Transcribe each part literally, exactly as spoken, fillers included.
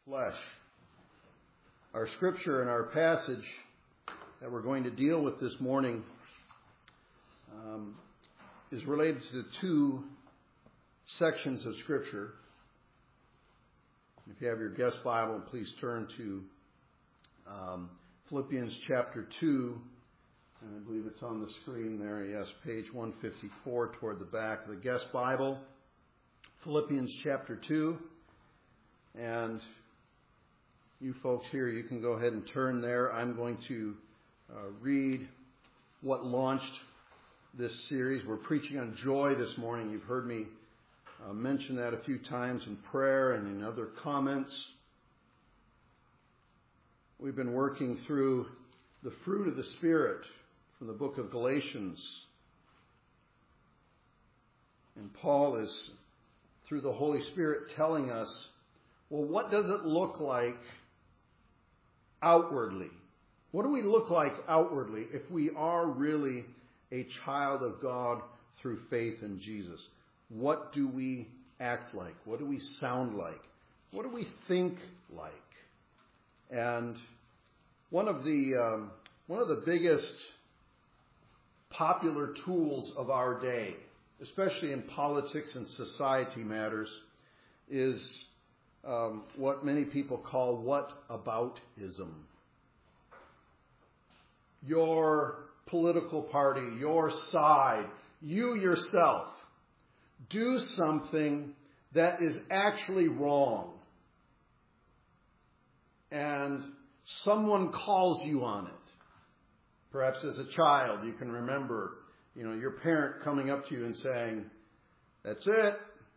flesh. Our scripture and our passage that we're going to deal with this morning um, is related to the two sections of scripture. If you have your guest Bible, please turn to um, Philippians chapter two. And I believe it's on the screen there. Yes, page one fifty-four toward the back of the guest Bible. Philippians chapter two. And you folks here, you can go ahead and turn there. I'm going to uh, read what launched this series. We're preaching on joy this morning. You've heard me uh, mention that a few times in prayer and in other comments. We've been working through the fruit of the Spirit from the book of Galatians. And Paul is, through the Holy Spirit, telling us, well, what does it look like outwardly? What do we look like outwardly if we are really a child of God through faith in Jesus? What do we act like? What do we sound like? What do we think like? And one of the um, one of the biggest popular tools of our day, especially in politics and society matters, is um, what many people call whataboutism. Your political party, your side, you yourself, do something that is actually wrong. And someone calls you on it. Perhaps as a child, you can remember, you know, your parent coming up to you and saying, "That's it.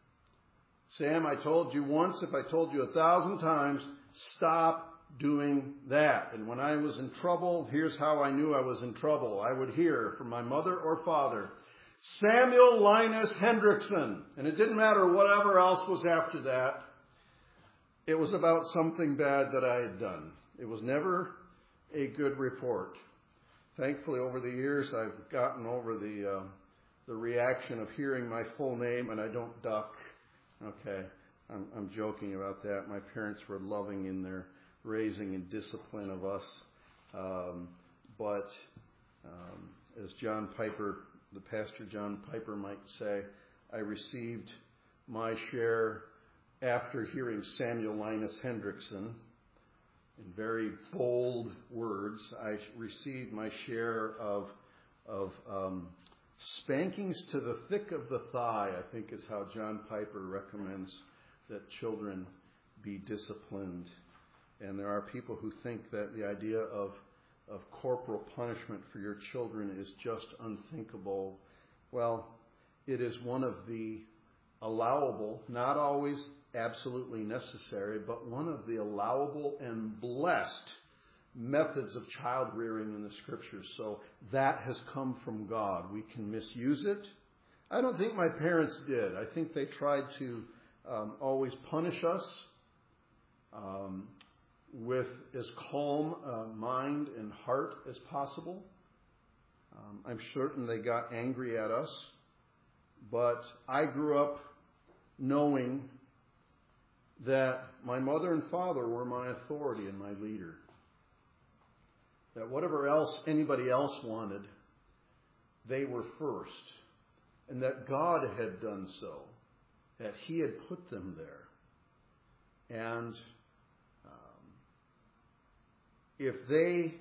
Sam, I told you once, if I told you a thousand times, stop doing that." And when I was in trouble, here's how I knew I was in trouble. I would hear from my mother or father, "Samuel Linus Hendrickson." And it didn't matter whatever else was after that. It was about something bad that I had done. It was never a good report. Thankfully, over the years, I've gotten over the uh, the reaction of hearing my full name, and I don't duck. Okay, I'm, I'm joking about that. My parents were loving in their raising and discipline of us. Um, but um, as John Piper, the pastor John Piper might say, I received my share after hearing Samuel Linus Hendrickson. In very bold words, I received my share of of um, spankings to the thick of the thigh, I think is how John Piper recommends that children be disciplined. And there are people who think that the idea of, of corporal punishment for your children is just unthinkable. Well, it is one of the allowable, not always absolutely necessary, but one of the allowable and blessed methods of child rearing in the scriptures. So that has come from God. We can misuse it. I don't think my parents did. I think they tried to um, always punish us um, with as calm a mind and heart as possible. Um, I'm certain they got angry at us, but I grew up knowing that my mother and father were my authority and my leader. That whatever else anybody else wanted, they were first. And that God had done so. That He had put them there. And um, if they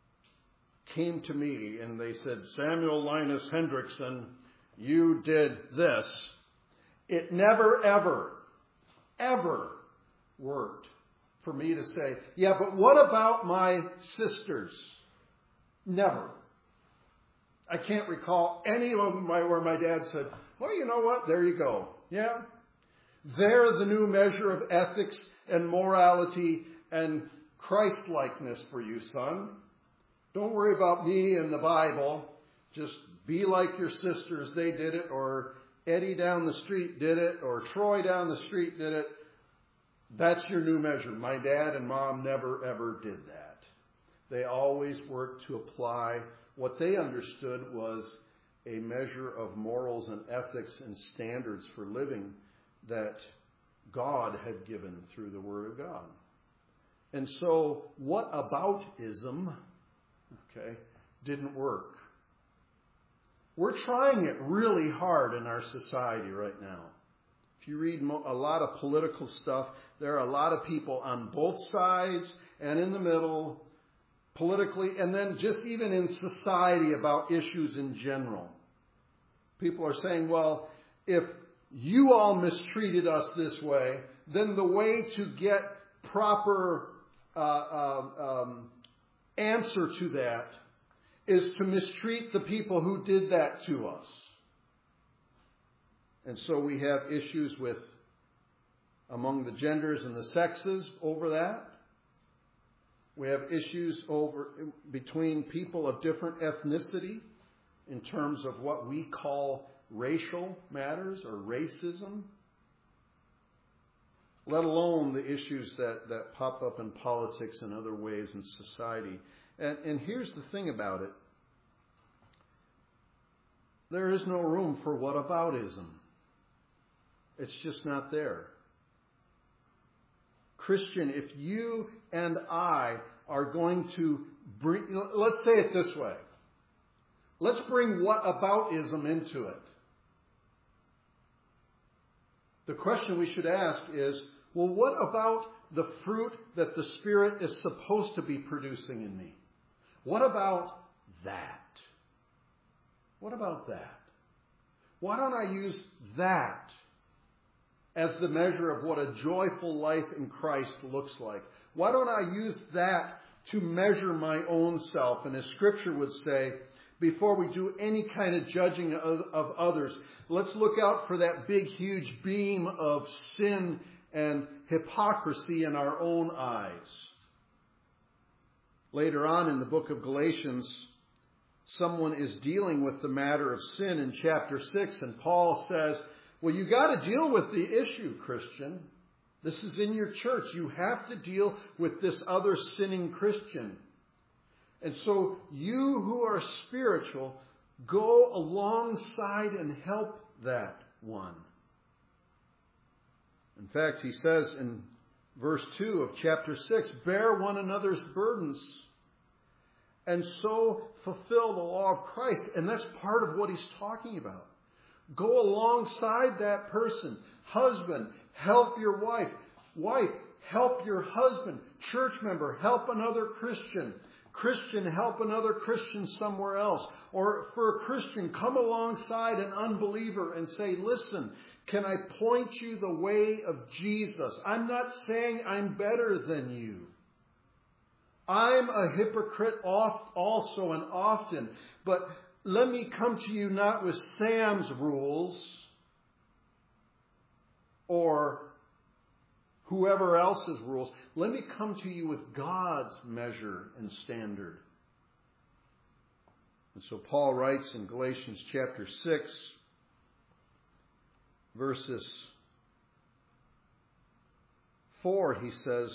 came to me and they said, "Samuel Linus Hendrickson, you did this," it never, ever, ever worked for me to say, "Yeah, but what about my sisters?" Never. I can't recall any of them where my dad said, "Well, you know what? There you go. Yeah. They're the new measure of ethics and morality and Christ-likeness for you, son. Don't worry about me and the Bible. Just be like your sisters. They did it, or Eddie down the street did it, or Troy down the street did it. That's your new measure." My dad and mom never, ever did that. They always worked to apply what they understood was a measure of morals and ethics and standards for living that God had given through the Word of God. And so, what aboutism, okay, didn't work. We're trying it really hard in our society right now. If you read a lot of political stuff, there are a lot of people on both sides and in the middle, politically, and then just even in society about issues in general. People are saying, well, if you all mistreated us this way, then the way to get proper uh, uh, um, answer to that is to mistreat the people who did that to us. And so we have issues with among the genders and the sexes over that. We have issues over between people of different ethnicity in terms of what we call racial matters or racism, let alone the issues that, that pop up in politics and other ways in society. And, and here's the thing about it. There is no room for whataboutism. It's just not there. Christian, if you and I are going to bring, let's say it this way. Let's bring whataboutism into it. The question we should ask is, well, what about the fruit that the Spirit is supposed to be producing in me? What about that? What about that? Why don't I use that as the measure of what a joyful life in Christ looks like? Why don't I use that to measure my own self? And as Scripture would say, before we do any kind of judging of, of others, let's look out for that big, huge beam of sin and hypocrisy in our own eyes. Later on in the book of Galatians, someone is dealing with the matter of sin in chapter six, and Paul says, well, you got to deal with the issue, Christian. This is in your church. You have to deal with this other sinning Christian. And so you who are spiritual, go alongside and help that one. In fact, he says in verse two of chapter six, bear one another's burdens and so fulfill the law of Christ. And that's part of what he's talking about. Go alongside that person. Husband, help your wife. Wife, help your husband. Church member, help another Christian. Christian, help another Christian somewhere else. Or for a Christian, come alongside an unbeliever and say, listen, can I point you the way of Jesus? I'm not saying I'm better than you. I'm a hypocrite also and often, but let me come to you not with Sam's rules or whoever else's rules. Let me come to you with God's measure and standard. And so Paul writes in Galatians chapter six, verses four, he says,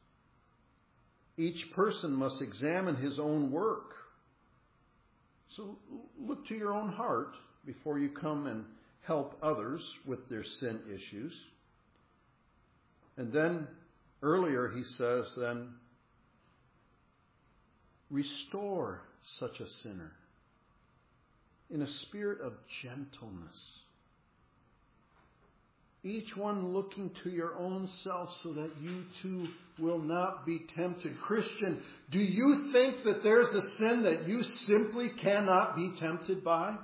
each person must examine his own work. So look to your own heart before you come and help others with their sin issues. And then earlier he says, then, restore such a sinner in a spirit of gentleness. Each one looking to your own self so that you too will not be tempted. Christian, do you think that there's a sin that you simply cannot be tempted by?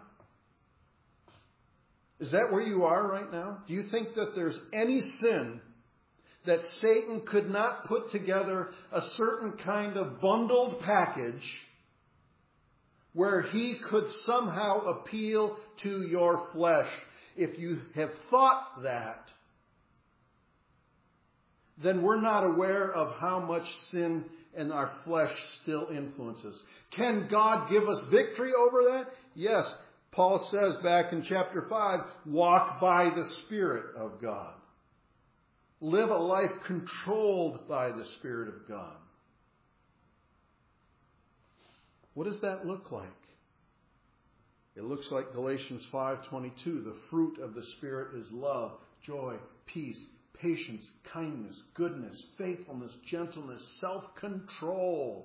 Is that where you are right now? Do you think that there's any sin that Satan could not put together a certain kind of bundled package where he could somehow appeal to your flesh? If you have thought that, then we're not aware of how much sin and our flesh still influences. Can God give us victory over that? Yes. Paul says back in chapter five, walk by the Spirit of God. Live a life controlled by the Spirit of God. What does that look like? It looks like Galatians five twenty-two. The fruit of the Spirit is love, joy, peace, patience, kindness, goodness, faithfulness, gentleness, self-control.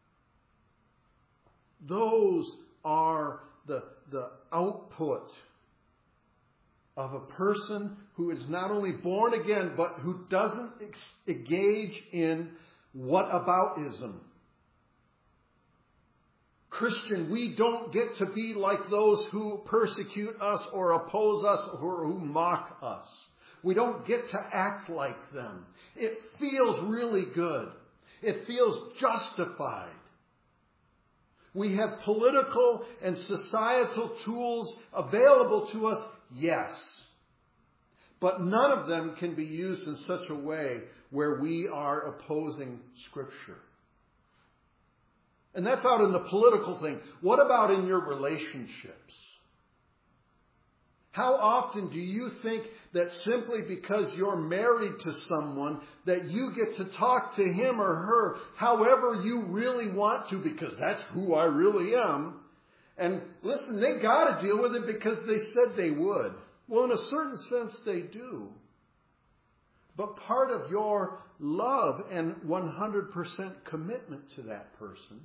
Those are the, the output of a person who is not only born again, but who doesn't ex- engage in whataboutism. Christian, we don't get to be like those who persecute us or oppose us or who mock us. We don't get to act like them. It feels really good. It feels justified. We have political and societal tools available to us, yes. But none of them can be used in such a way where we are opposing Scripture. And that's out in the political thing. What about in your relationships? How often do you think that simply because you're married to someone that you get to talk to him or her however you really want to, because that's who I really am? And listen, they got to deal with it because they said they would. Well, in a certain sense, they do. But part of your love and one hundred percent commitment to that person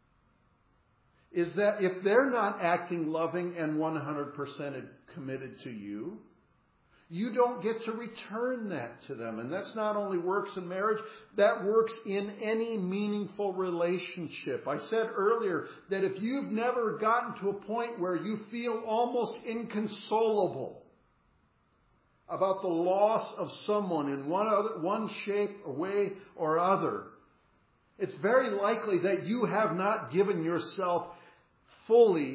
is that if they're not acting loving and one hundred percent committed to you, you don't get to return that to them. And that's not only works in marriage, that works in any meaningful relationship. I said earlier that if you've never gotten to a point where you feel almost inconsolable about the loss of someone in one other, one shape or way or other, it's very likely that you have not given yourself fully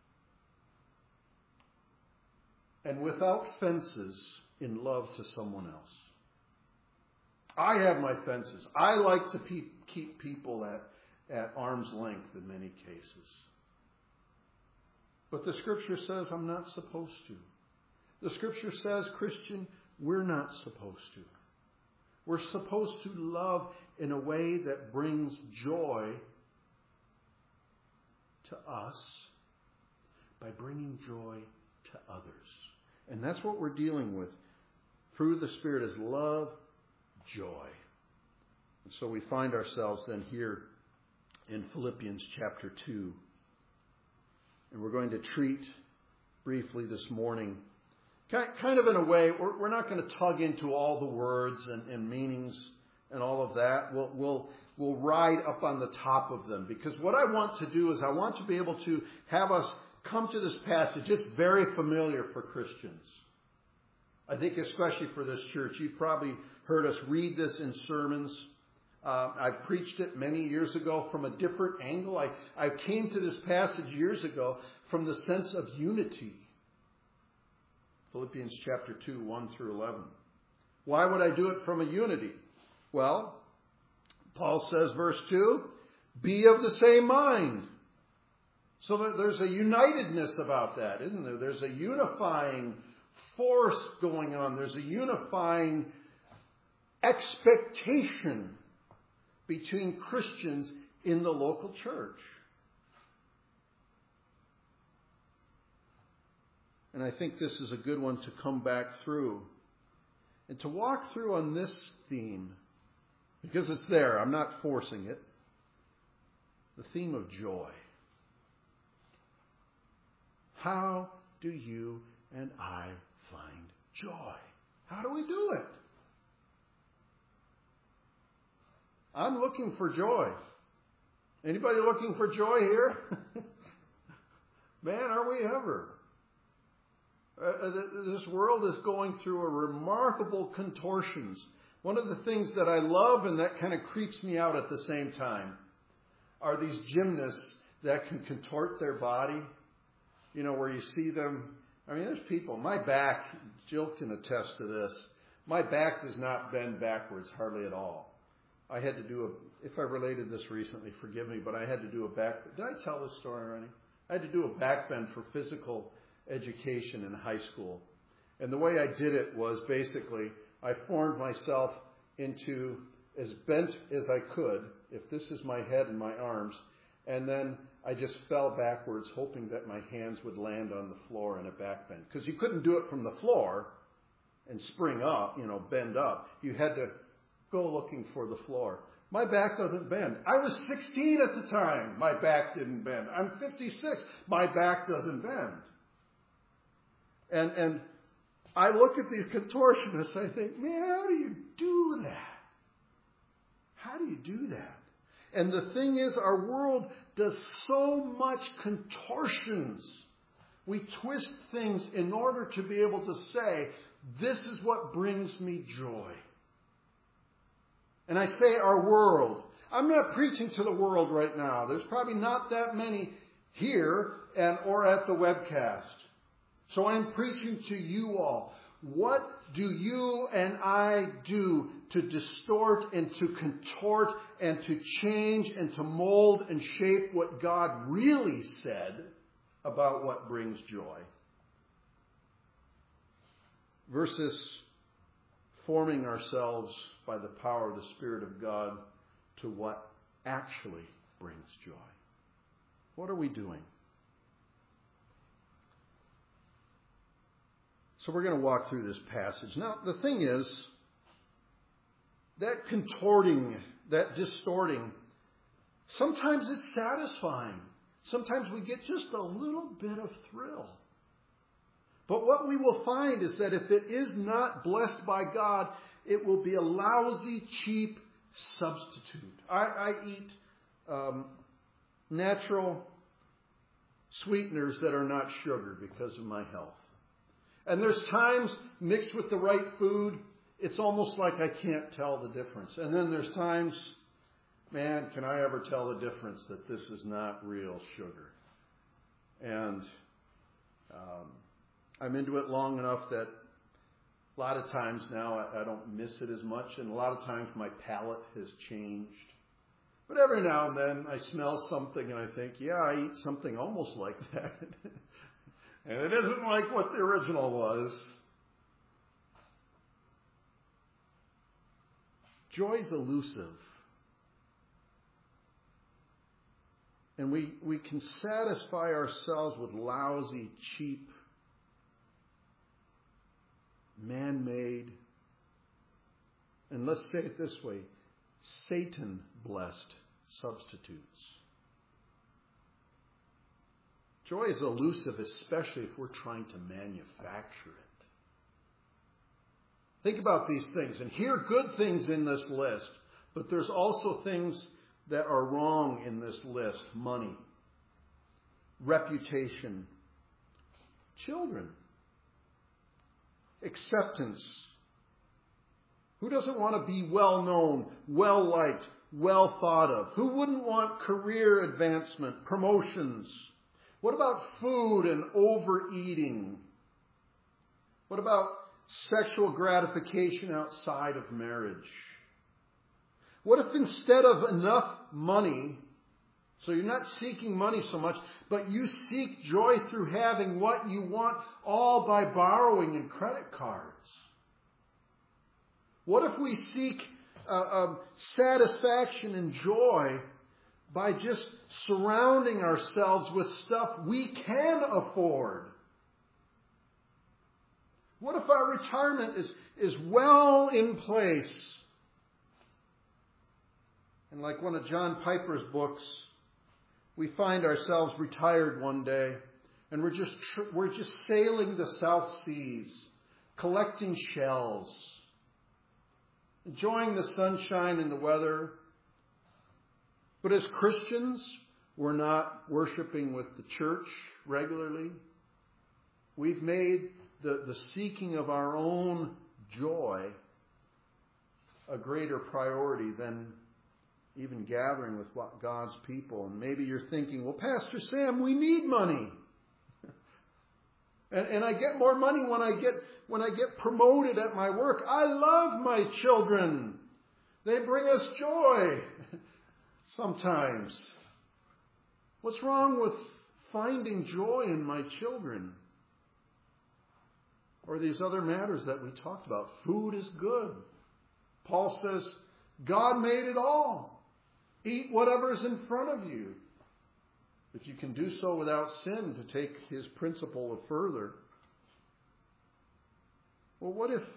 and without fences in love to someone else. I have my fences. I like to pe- keep people at, at arm's length in many cases. But the Scripture says I'm not supposed to. The Scripture says, Christian, we're not supposed to. We're supposed to love in a way that brings joy to us by bringing joy to others. And that's what we're dealing with through the Spirit is love, joy. And so we find ourselves then here in Philippians chapter two. And we're going to treat briefly this morning, kind of in a way, we're, we're not going to tug into all the words and, and meanings and all of that. We'll, we'll, we'll ride up on the top of them. Because what I want to do is I want to be able to have us come to this passage. It's very familiar for Christians. I think especially for this church. You've probably heard us read this in sermons. Uh, I preached it many years ago from a different angle. I, I came to this passage years ago from the sense of unity. Philippians chapter two, one through eleven. Why would I do it from a unity? Well, Paul says, verse two, be of the same mind. So that there's a unitedness about that, isn't there? There's a unifying force going on. There's a unifying expectation between Christians in the local church. And I think this is a good one to come back through and to walk through on this theme, because it's there. I'm not forcing it. The theme of joy. How do you and I find joy? How do we do it? I'm looking for joy. Anybody looking for joy here? Man, are we ever? Uh, this world is going through a remarkable contortions. One of the things that I love and that kind of creeps me out at the same time are these gymnasts that can contort their body. You know, where you see them. I mean, there's people. My back, Jill can attest to this. My back does not bend backwards hardly at all. I had to do a, if I related this recently, forgive me, but I had to do a back, did I tell this story already? I had to do a back bend for physical education in high school. And the way I did it was basically, I formed myself into as bent as I could, if this is my head and my arms, and then I just fell backwards, hoping that my hands would land on the floor in a back bend. Because you couldn't do it from the floor. and spring up, you know, bend up. You had to go looking for the floor. My back doesn't bend. I was sixteen at the time. My back didn't bend. I'm fifty-six. My back doesn't bend. And and I look at these contortionists, I think, man, how do you do that? How do you do that? And the thing is, our world does so much contortions. We twist things in order to be able to say, this is what brings me joy. And I say our world. I'm not preaching to the world right now. There's probably not that many here and or at the webcast. So I'm preaching to you all. What do you and I do to distort and to contort and to change and to mold and shape what God really said about what brings joy? Versus forming ourselves by the power of the Spirit of God to what actually brings joy. What are we doing? So we're going to walk through this passage. Now, the thing is, that contorting, that distorting, sometimes it's satisfying. Sometimes we get just a little bit of thrill. But what we will find is that if it is not blessed by God, it will be a lousy, cheap substitute. I, I eat um, natural sweeteners that are not sugar because of my health. And there's times mixed with the right food, it's almost like I can't tell the difference. And then there's times, man, can I ever tell the difference that this is not real sugar? And um, I'm into it long enough that a lot of times now I, I don't miss it as much. And a lot of times my palate has changed. But every now and then I smell something and I think, yeah, I eat something almost like that. And it isn't like what the original was. Joy's elusive. And we, we can satisfy ourselves with lousy, cheap, man-made, and let's say it this way, Satan-blessed substitutes. Joy is elusive, especially if we're trying to manufacture it. Think about these things and hear good things in this list, but there's also things that are wrong in this list. Money, reputation, children, acceptance. Who doesn't want to be well known, well liked, well thought of? Who wouldn't want career advancement, promotions? What about food and overeating? What about sexual gratification outside of marriage? What if instead of enough money, so you're not seeking money so much, but you seek joy through having what you want all by borrowing and credit cards? What if we seek uh, uh, satisfaction and joy by just surrounding ourselves with stuff we can afford? What if our retirement is, is well in place? And like one of John Piper's books, we find ourselves retired one day and we're just we're just sailing the South Seas, collecting shells, enjoying the sunshine and the weather. But as Christians, we're not worshiping with the church regularly. We've made the, the seeking of our own joy a greater priority than even gathering with God's people. And maybe you're thinking, well, Pastor Sam, we need money. and, and I get more money when I get when I get promoted at my work. I love my children. They bring us joy. Sometimes. What's wrong with finding joy in my children? Or these other matters that we talked about. Food is good. Paul says, God made it all. Eat whatever is in front of you. If you can do so without sin, to take his principle further. Well, what if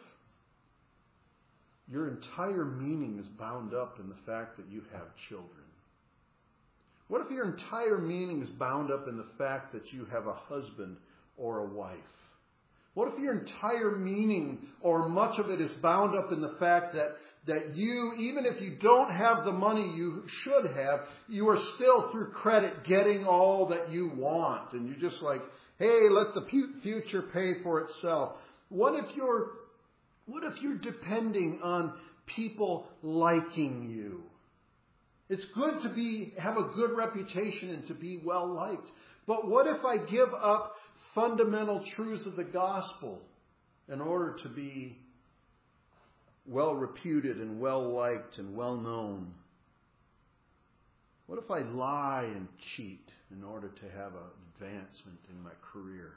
your entire meaning is bound up in the fact that you have children? What if your entire meaning is bound up in the fact that you have a husband or a wife? What if your entire meaning or much of it is bound up in the fact that, that you, even if you don't have the money you should have, you are still through credit getting all that you want. And you're just like, hey, let the future pay for itself. What if you're, what if you're depending on people liking you? It's good to be, have a good reputation and to be well liked. But what if I give up fundamental truths of the gospel in order to be well reputed and well liked and well known? What if I lie and cheat in order to have an advancement in my career?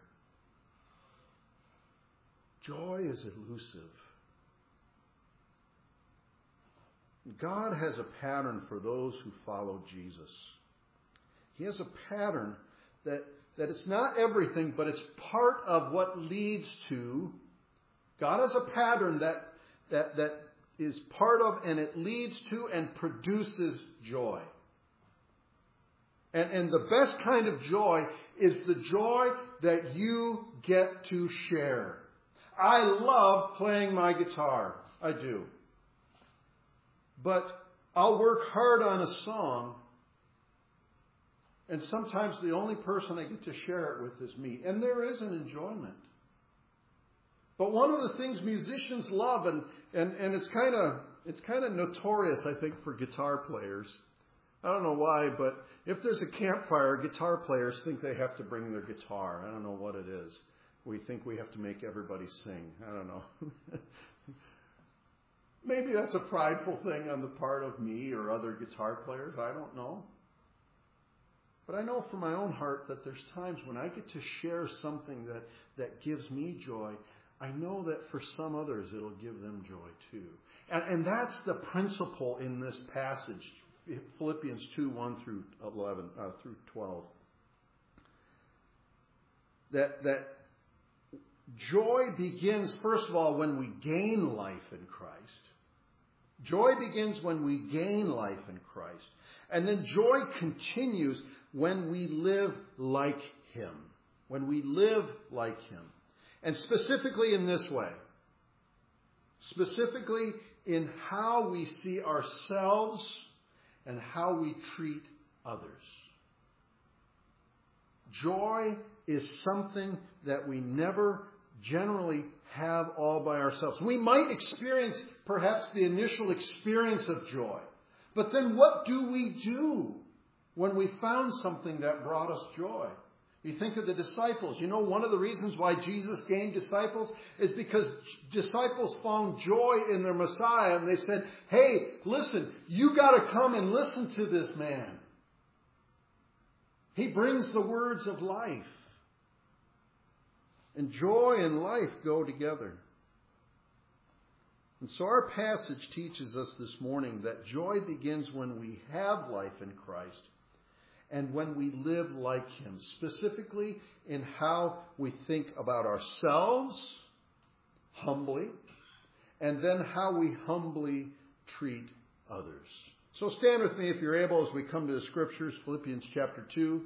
Joy is elusive. God has a pattern for those who follow Jesus. He has a pattern that That it's not everything, but it's part of what leads to. God has a pattern that, that, that is part of and it leads to and produces joy. And, and the best kind of joy is the joy that you get to share. I love playing my guitar. I do. But I'll work hard on a song, and sometimes the only person I get to share it with is me. And there is an enjoyment. But one of the things musicians love, and, and, and it's kind of it's kind of notorious, I think, for guitar players. I don't know why, but if there's a campfire, guitar players think they have to bring their guitar. I don't know what it is. We think we have to make everybody sing. I don't know. Maybe that's a prideful thing on the part of me or other guitar players. I don't know. But I know from my own heart that there's times when I get to share something that, that gives me joy. I know that for some others it'll give them joy too. And, and that's the principle in this passage, Philippians two, one through eleven, uh, through twelve. That, that joy begins, first of all, when we gain life in Christ. Joy begins when we gain life in Christ. And then joy continues when we live like Him. When we live like Him. And specifically in this way. Specifically in how we see ourselves and how we treat others. Joy is something that we never generally have all by ourselves. We might experience perhaps the initial experience of joy. But then what do we do when we found something that brought us joy? You think of the disciples. You know, one of the reasons why Jesus gained disciples is because disciples found joy in their Messiah. And they said, hey, listen, you got to come and listen to this man. He brings the words of life. And joy and life go together. And so our passage teaches us this morning that joy begins when we have life in Christ and when we live like Him, specifically in how we think about ourselves humbly and then how we humbly treat others. So stand with me if you're able as we come to the Scriptures, Philippians chapter two.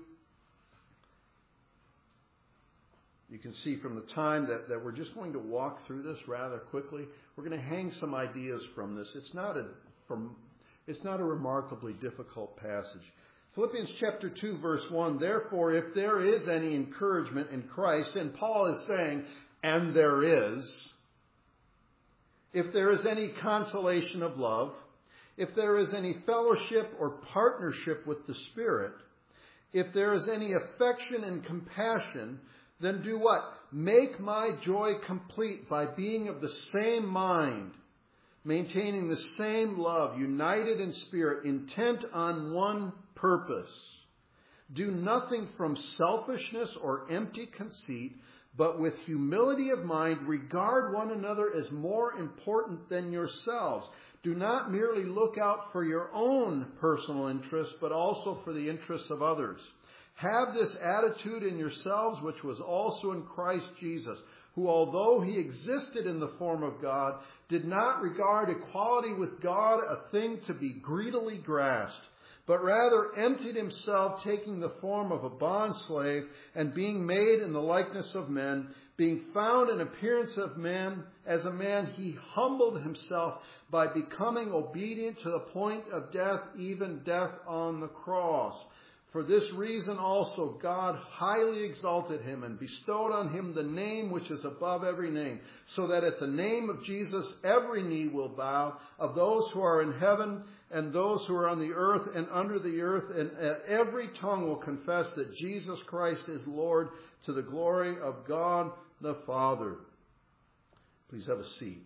You can see from the time that, that we're just going to walk through this rather quickly. We're going to hang some ideas from this. It's not a, from, it's not a remarkably difficult passage. Philippians chapter two, verse one, therefore, if there is any encouragement in Christ, and Paul is saying, and there is, if there is any consolation of love, if there is any fellowship or partnership with the Spirit, if there is any affection and compassion, then do what? Make my joy complete by being of the same mind, maintaining the same love, united in spirit, intent on one purpose. Do nothing from selfishness or empty conceit, but with humility of mind, regard one another as more important than yourselves. Do not merely look out for your own personal interests, but also for the interests of others. Have this attitude in yourselves, which was also in Christ Jesus, who, although he existed in the form of God, did not regard equality with God a thing to be greedily grasped, but rather emptied himself, taking the form of a bondslave, and being made in the likeness of men, being found in appearance of man, as a man, he humbled himself by becoming obedient to the point of death, even death on the cross. For this reason also God highly exalted him and bestowed on him the name which is above every name, so that at the name of Jesus every knee will bow, of those who are in heaven and those who are on the earth and under the earth, and every tongue will confess that Jesus Christ is Lord, to the glory of God the Father. Please have a seat.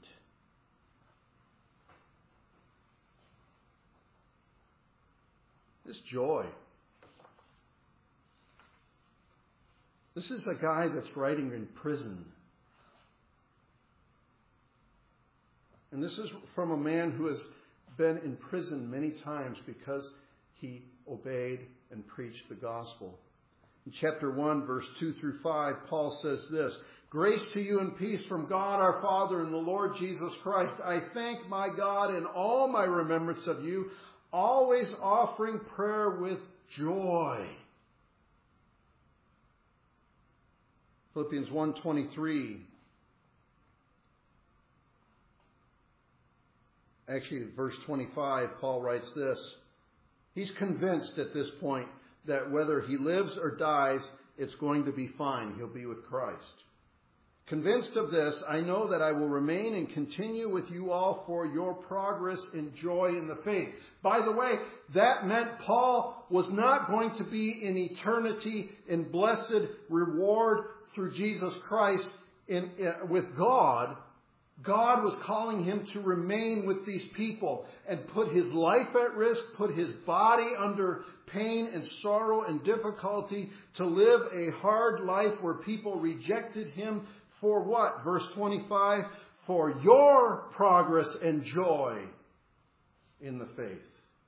This joy. This is a guy that's writing in prison. And this is from a man who has been in prison many times because he obeyed and preached the gospel. In chapter one, verse two through five, Paul says this: "Grace to you and peace from God our Father and the Lord Jesus Christ. I thank my God in all my remembrance of you, always offering prayer with joy." Philippians one twenty-three. Actually, verse twenty-five, Paul writes this. He's convinced at this point that whether he lives or dies, it's going to be fine. He'll be with Christ. Convinced of this, I know that I will remain and continue with you all for your progress and joy in the faith. By the way, that meant Paul was not going to be in eternity in blessed reward through Jesus Christ in, in, with God. God was calling him to remain with these people and put his life at risk, put his body under pain and sorrow and difficulty, to live a hard life where people rejected him. For what? Verse twenty-five, for your progress and joy in the faith.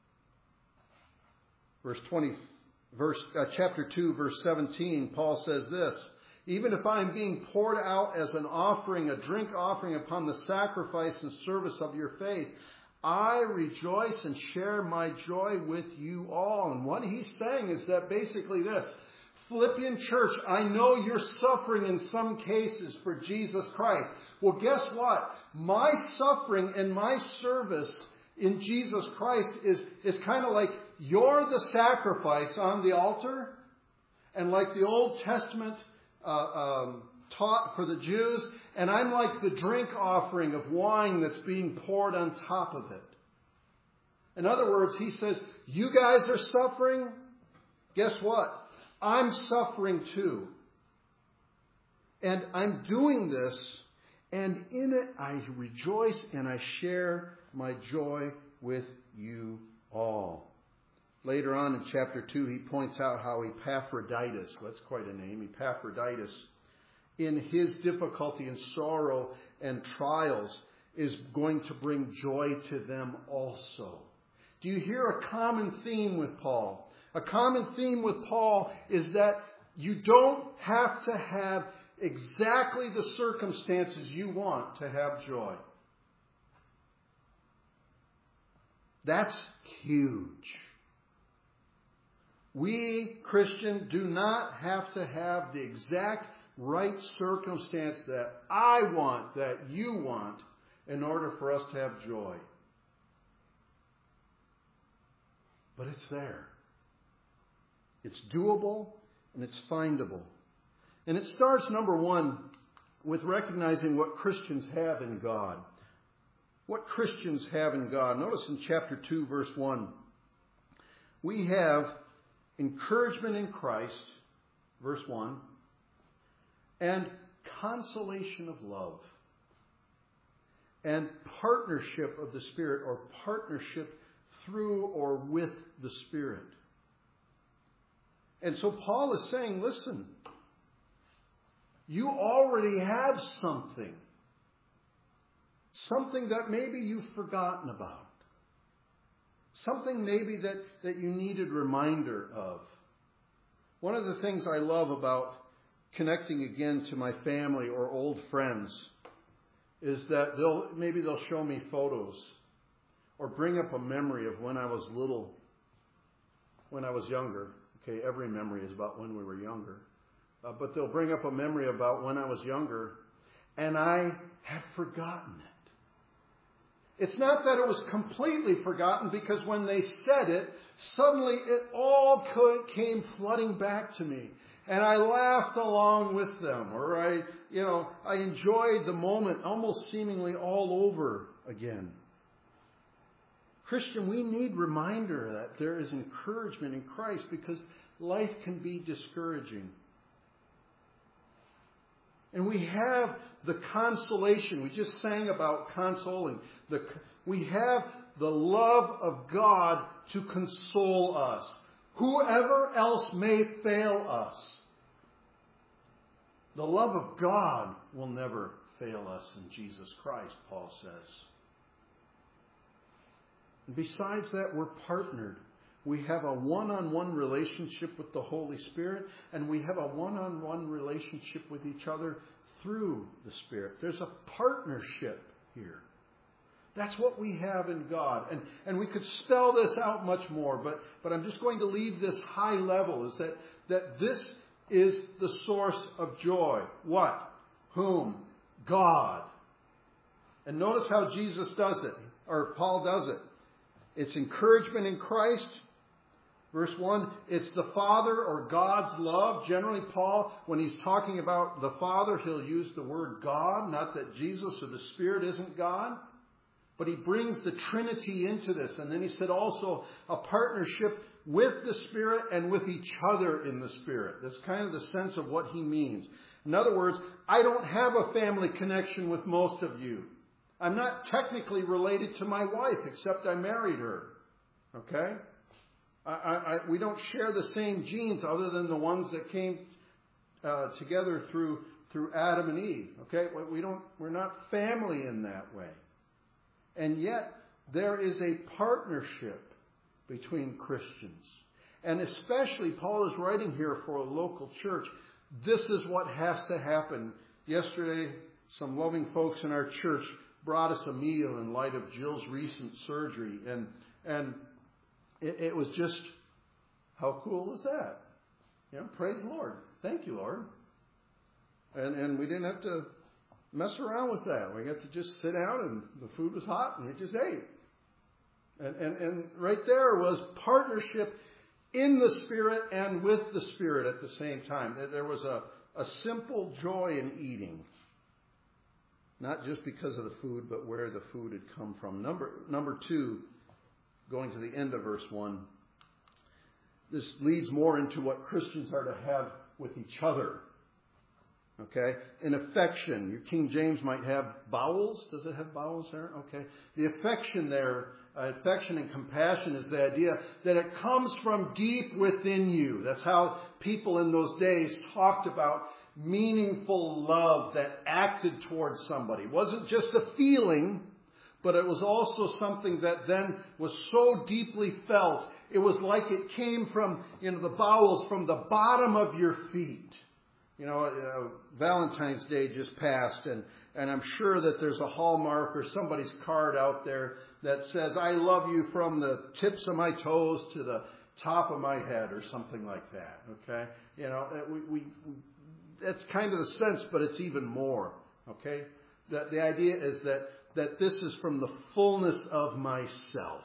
Verse twenty, verse uh, chapter two, verse seventeen, Paul says this: even if I am being poured out as an offering, a drink offering upon the sacrifice and service of your faith, I rejoice and share my joy with you all. And what he's saying is that basically this: Philippian church, I know you're suffering in some cases for Jesus Christ. Well, guess what? My suffering and my service in Jesus Christ is, is kind of like you're the sacrifice on the altar. And like the Old Testament uh, um, taught for the Jews, and I'm like the drink offering of wine that's being poured on top of it. In other words, he says, you guys are suffering. Guess what? I'm suffering too. And I'm doing this, and in it I rejoice and I share my joy with you all. Later on in chapter two, he points out how Epaphroditus, well, that's quite a name, Epaphroditus, in his difficulty and sorrow and trials, is going to bring joy to them also. Do you hear a common theme with Paul? A common theme with Paul is that you don't have to have exactly the circumstances you want to have joy. That's huge. We, Christian, do not have to have the exact right circumstance that I want, that you want, in order for us to have joy. But it's there. It's doable and it's findable. And it starts, number one, with recognizing what Christians have in God. What Christians have in God. Notice in chapter two, verse one, we have encouragement in Christ, verse one, and consolation of love, and partnership of the Spirit, or partnership through or with the Spirit. And so Paul is saying, listen, you already have something. Something that maybe you've forgotten about. Something maybe that, that you needed reminder of. One of the things I love about connecting again to my family or old friends is that they'll maybe they'll show me photos or bring up a memory of when I was little, when I was younger. Okay, every memory is about when we were younger. Uh, but they'll bring up a memory about when I was younger, and I have forgotten it. It's not that it was completely forgotten, because when they said it, suddenly it all came flooding back to me. And I laughed along with them, or I, you know, I enjoyed the moment almost seemingly all over again. Christian, we need reminder that there is encouragement in Christ, because life can be discouraging. And we have the consolation. We just sang about consoling. The, we have the love of God to console us. Whoever else may fail us, the love of God will never fail us in Jesus Christ, Paul says. And besides that, we're partnered. We have a one-on-one relationship with the Holy Spirit, and we have a one-on-one relationship with each other through the Spirit. There's a partnership here. That's what we have in God. And, and we could spell this out much more, but, but I'm just going to leave this high level, is that, that this is the source of joy. What? Whom? God. And notice how Jesus does it, or Paul does it. It's encouragement in Christ. Verse one, it's the Father or God's love. Generally, Paul, when he's talking about the Father, he'll use the word God. Not that Jesus or the Spirit isn't God. But he brings the Trinity into this. And then he said also a partnership with the Spirit and with each other in the Spirit. That's kind of the sense of what he means. In other words, I don't have a family connection with most of you. I'm not technically related to my wife, except I married her. Okay? I, I, we don't share the same genes other than the ones that came uh, together through through Adam and Eve. Okay, we don't. We're not family in that way, and yet there is a partnership between Christians, and especially Paul is writing here for a local church. This is what has to happen. Yesterday, some loving folks in our church brought us a meal in light of Jill's recent surgery, and and. It, it was just, how cool is that? You know, praise the Lord. Thank you, Lord. And and we didn't have to mess around with that. We got to just sit down, and the food was hot, and we just ate. And and, and right there was partnership in the Spirit and with the Spirit at the same time. There was a, a simple joy in eating. Not just because of the food, but where the food had come from. Number number two, going to the end of verse one, this leads more into what Christians are to have with each other. Okay? In affection. Your King James might have bowels. Does it have bowels there? Okay. The affection there, uh, affection and compassion is the idea that it comes from deep within you. That's how people in those days talked about meaningful love that acted towards somebody. It wasn't just a feeling, but it was also something that then was so deeply felt. It was like it came from, you know, the bowels, from the bottom of your feet. You know, uh, Valentine's Day just passed, and, and I'm sure that there's a Hallmark or somebody's card out there that says, I love you from the tips of my toes to the top of my head, or something like that. Okay? You know, we, we, we that's kind of the sense, but it's even more. Okay? That the idea is that that this is from the fullness of myself.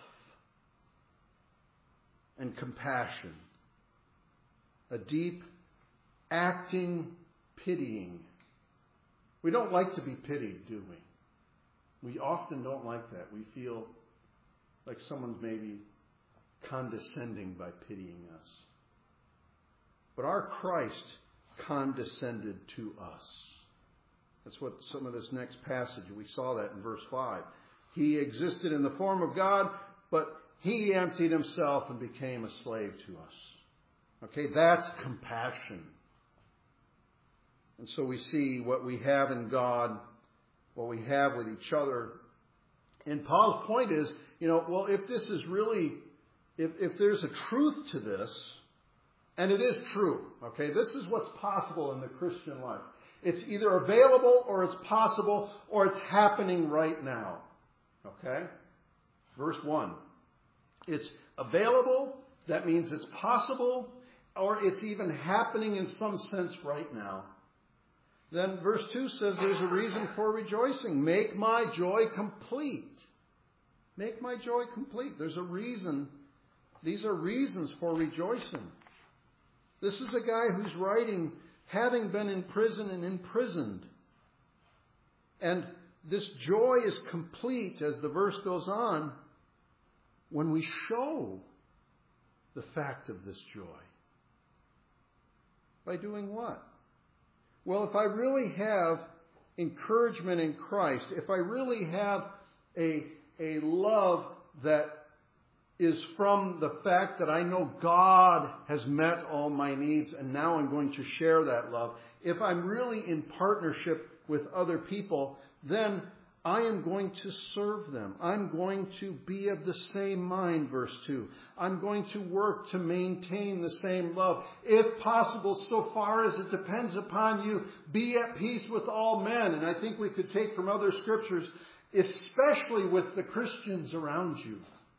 And compassion. A deep, acting, pitying. We don't like to be pitied, do we? We often don't like that. We feel like someone's maybe condescending by pitying us. But our Christ condescended to us. That's what some of this next passage, we saw that in verse five. He existed in the form of God, but he emptied himself and became a slave to us. Okay, that's compassion. And so we see what we have in God, what we have with each other. And Paul's point is, you know, well, if this is really, if, if there's a truth to this, And it is true. Okay, this is what's possible in the Christian life. It's either available or it's possible or it's happening right now. Okay? Verse one. It's available. That means it's possible or it's even happening in some sense right now. Then verse two says there's a reason for rejoicing. Make my joy complete. Make my joy complete. There's a reason. These are reasons for rejoicing. This is a guy who's writing having been in prison and imprisoned. And this joy is complete, as the verse goes on, when we show the fact of this joy. By doing what? Well, if I really have encouragement in Christ, if I really have a, a love that is from the fact that I know God has met all my needs and now I'm going to share that love. If I'm really in partnership with other people, then I am going to serve them. I'm going to be of the same mind, verse two. I'm going to work to maintain the same love. If possible, so far as it depends upon you, be at peace with all men. And I think we could take from other scriptures, especially with the Christians around you.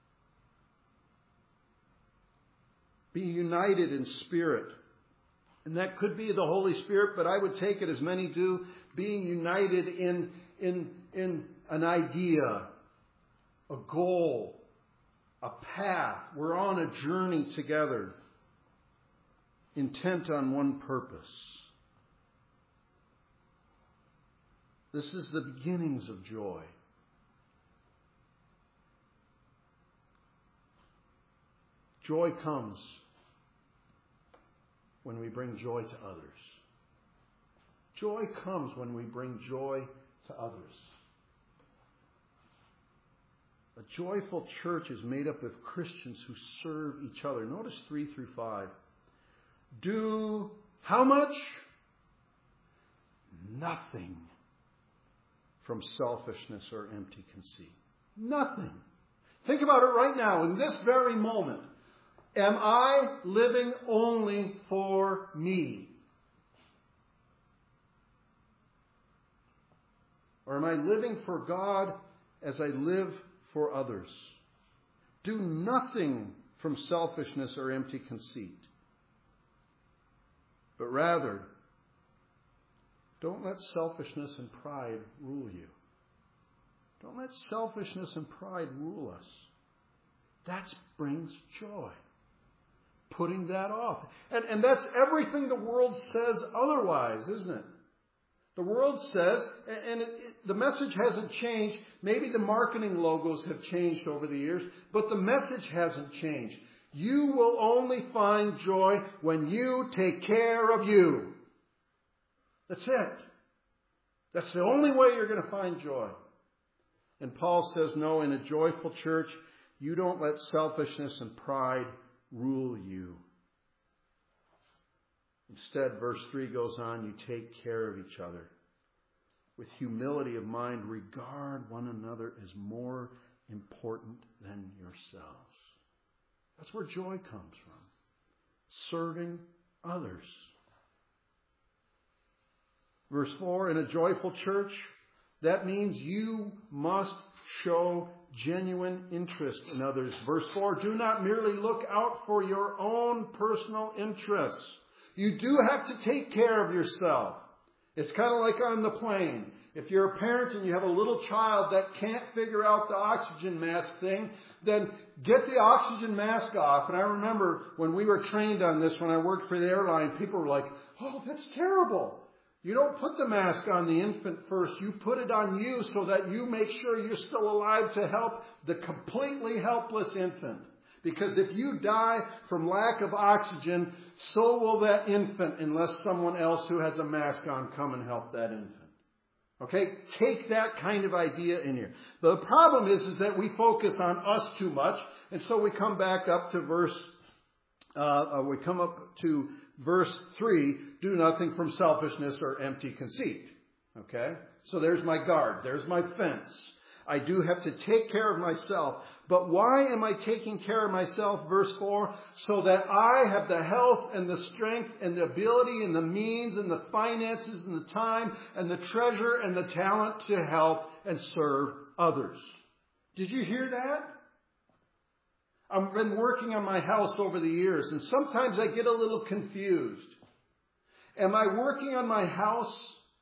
Be united in spirit. And that could be the Holy Spirit, but I would take it, as many do, being united in, in, in an idea, a goal, a path. We're on a journey together, intent on one purpose. This is the beginnings of joy. Joy comes when we bring joy to others. Joy comes when we bring joy to others. A joyful church is made up of Christians who serve each other. Notice three through five. Do how much? Nothing from selfishness or empty conceit. Nothing. Think about it right now, in this very moment. Am I living only for me? Or am I living for God as I live for others? Do nothing from selfishness or empty conceit, but rather, don't let selfishness and pride rule you. Don't let selfishness and pride rule us. That brings joy. Putting that off. And, and that's everything the world says otherwise, isn't it? The world says, and it, it, the message hasn't changed. Maybe the marketing logos have changed over the years, but the message hasn't changed. You will only find joy when you take care of you. That's it. That's the only way you're going to find joy. And Paul says, no, in a joyful church, you don't let selfishness and pride rule you. Instead, verse three goes on, you take care of each other. With humility of mind, regard one another as more important than yourselves. That's where joy comes from. Serving others. Verse four, in a joyful church, that means you must show genuine interest in others. Verse four, do not merely look out for your own personal interests. You do have to take care of yourself. It's kind of like on the plane. If you're a parent and you have a little child that can't figure out the oxygen mask thing, then get the oxygen mask off. And I remember when we were trained on this, when I worked for the airline, people were like, oh, that's terrible. You don't put the mask on the infant first. You put it on you so that you make sure you're still alive to help the completely helpless infant. Because if you die from lack of oxygen, so will that infant unless someone else who has a mask on come and help that infant. Okay? Take that kind of idea in here. The problem is, is that we focus on us too much. And so we come back up to verse, uh, we come up to verse three, do nothing from selfishness or empty conceit. Okay? So there's my guard. There's my fence. I do have to take care of myself. But why am I taking care of myself? Verse four, so that I have the health and the strength and the ability and the means and the finances and the time and the treasure and the talent to help and serve others. Did you hear that? I've been working on my house over the years, and sometimes I get a little confused. Am I working on my house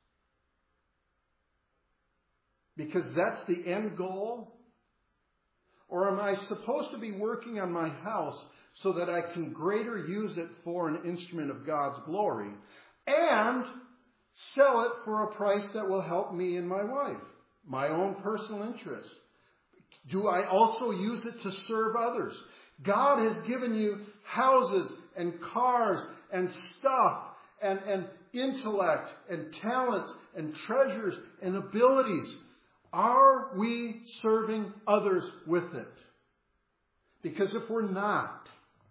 because that's the end goal? Or am I supposed to be working on my house so that I can greater use it for an instrument of God's glory and sell it for a price that will help me and my wife, my own personal interest? Do I also use it to serve others? God has given you houses and cars and stuff and, and intellect and talents and treasures and abilities. Are we serving others with it? Because if we're not,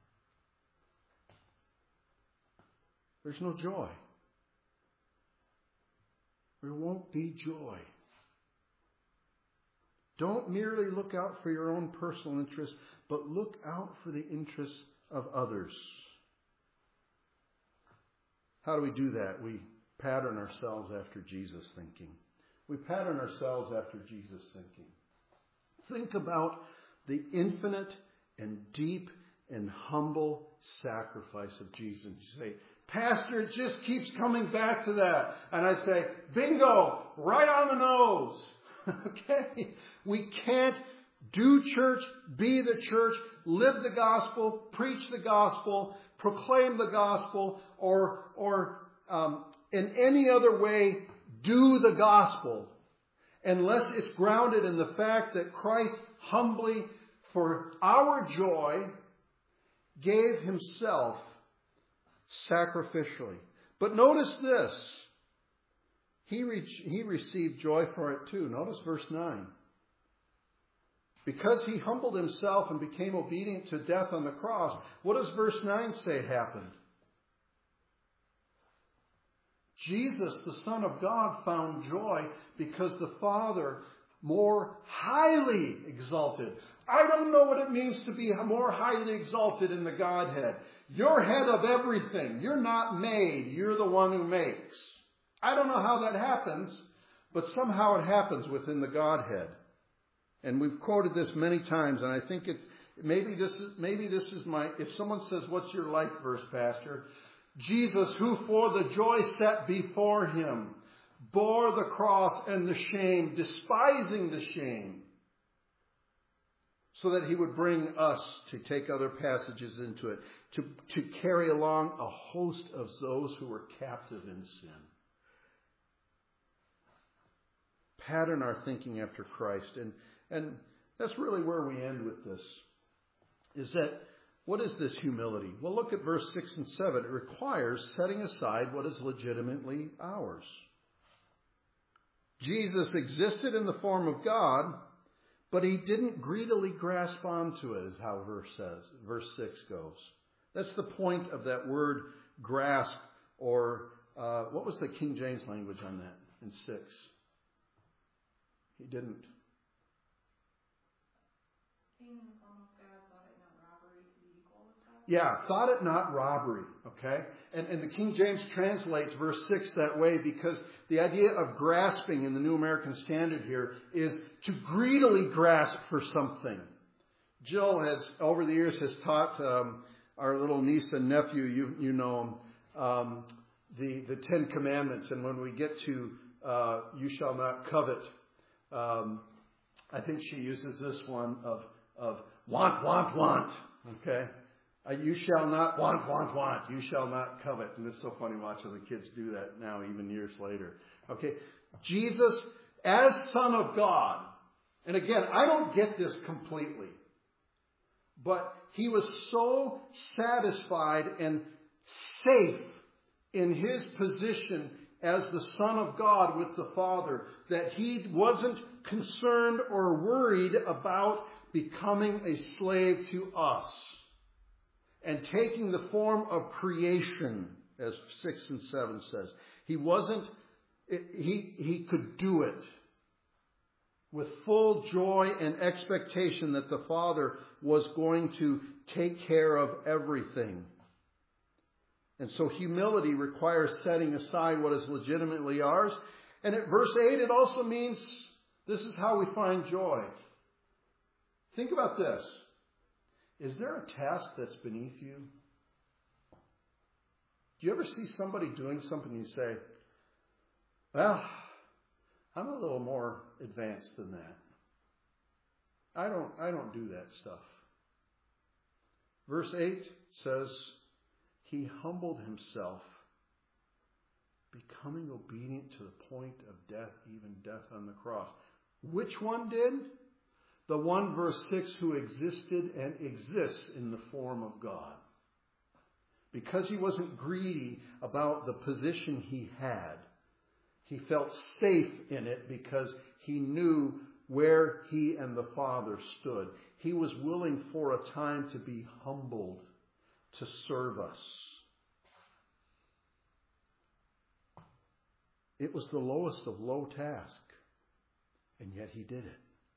there's no joy. There won't be joy. Don't merely look out for your own personal interests, but look out for the interests of others. How do we do that? We pattern ourselves after Jesus thinking. We pattern ourselves after Jesus thinking. Think about the infinite and deep and humble sacrifice of Jesus. You say, Pastor, it just keeps coming back to that. And I say, bingo, right on the nose. Okay? We can't do church, be the church, live the gospel, preach the gospel, proclaim the gospel, or, or um, in any other way do the gospel unless it's grounded in the fact that Christ humbly, for our joy, gave himself sacrificially. But notice this. He, re- he received joy for it too. Notice verse nine. Because he humbled himself and became obedient to death on the cross, what does verse nine say happened? Jesus, the Son of God, found joy because the Father more highly exalted. I don't know what it means to be more highly exalted in the Godhead. You're head of everything. You're not made. You're the one who makes. I don't know how that happens, but somehow it happens within the Godhead. And we've quoted this many times, and I think it's maybe this is maybe this is my if someone says, what's your life verse, Pastor? Jesus, who for the joy set before him, bore the cross and the shame, despising the shame, so that he would bring us, to take other passages into it, to, to carry along a host of those who were captive in sin. Pattern our thinking after Christ. And, and that's really where we end with this. Is that, what is this humility? Well, look at verse six and seven. It requires setting aside what is legitimately ours. Jesus existed in the form of God, but he didn't greedily grasp onto it, is how verse says, verse six goes. That's the point of that word grasp, or uh, what was the King James language on that in six? He didn't. Yeah, thought it not robbery, okay? And, and the King James translates verse six that way because the idea of grasping in the New American Standard here is to greedily grasp for something. Jill has, over the years, has taught um, our little niece and nephew, you, you know them, um, the, the Ten Commandments. And when we get to uh, you shall not covet, um, I think she uses this one of, of want, want, want, okay? Uh, you shall not want, want, want. You shall not covet. And it's so funny watching the kids do that now, even years later. Okay. Jesus, as Son of God, and again, I don't get this completely, but he was so satisfied and safe in his position as the Son of God with the Father that he wasn't concerned or worried about becoming a slave to us. And taking the form of creation, as six and seven says. He wasn't, he, he could do it. with full joy and expectation that the Father was going to take care of everything. And so humility requires setting aside what is legitimately ours. And at verse eight, it also means this is how we find joy. Think about this. Is there a task that's beneath you? Do you ever see somebody doing something and you say, well, I'm a little more advanced than that. I don't, I don't do that stuff. Verse eight says, he humbled himself, becoming obedient to the point of death, even death on the cross. Which one did? The one, verse six, who existed and exists in the form of God. Because he wasn't greedy about the position he had, he felt safe in it because he knew where he and the Father stood. He was willing for a time to be humbled to serve us. It was the lowest of low task, and yet he did it.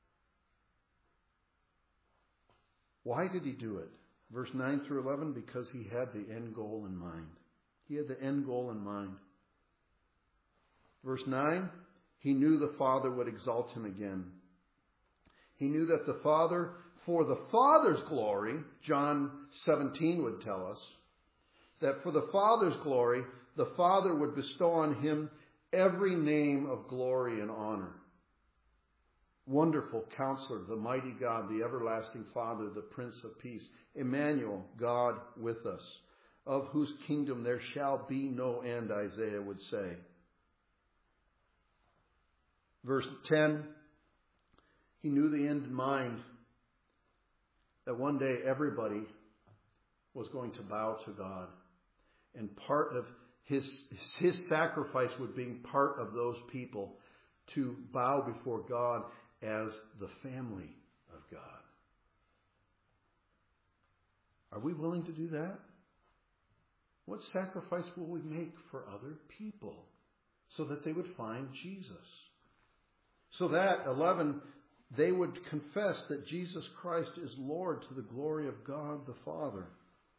Why did he do it? Verse nine through eleven, because he had the end goal in mind. He had the end goal in mind. Verse nine, he knew the Father would exalt him again. He knew that the Father, for the Father's glory, John seventeen would tell us, that for the Father's glory, the Father would bestow on him every name of glory and honor. Wonderful Counselor, the mighty God, the everlasting Father, the Prince of Peace, Emmanuel, God with us, of whose kingdom there shall be no end, Isaiah would say. Verse ten, he knew the end in mind, that one day everybody was going to bow to God. And part of his, his sacrifice would be part of those people to bow before God as the family of God. Are we willing to do that? What sacrifice will we make for other people so that they would find Jesus? So that, eleven, they would confess that Jesus Christ is Lord to the glory of God the Father.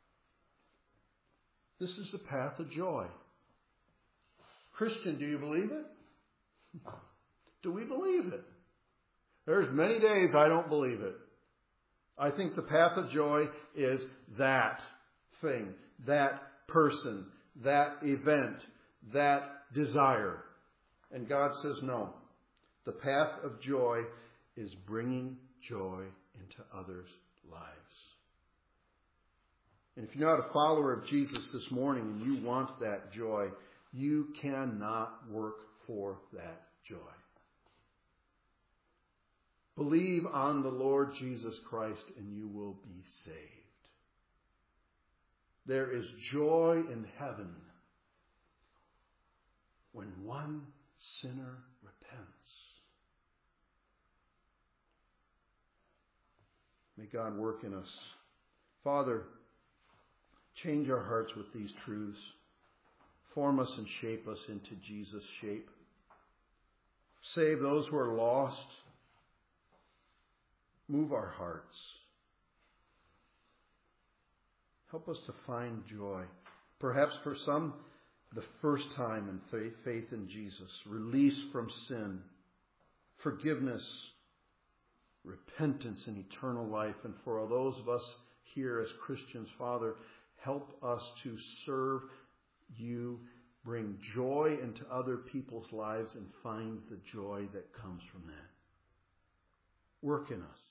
This is the path of joy. Christian, do you believe it? Do we believe it? There's many days I don't believe it. I think the path of joy is that thing, that person, that event, that desire. And God says no. The path of joy is bringing joy into others' lives. And if you're not a follower of Jesus this morning and you want that joy, you cannot work for that joy. Believe on the Lord Jesus Christ and you will be saved. There is joy in heaven when one sinner repents. May God work in us. Father, change our hearts with these truths. Form us and shape us into Jesus' shape. Save those who are lost. Move our hearts. Help us to find joy. Perhaps for some, the first time in faith, faith in Jesus. Release from sin. Forgiveness. Repentance and eternal life. And for those of us here as Christians, Father, help us to serve you, bring joy into other people's lives, and find the joy that comes from that. Work in us.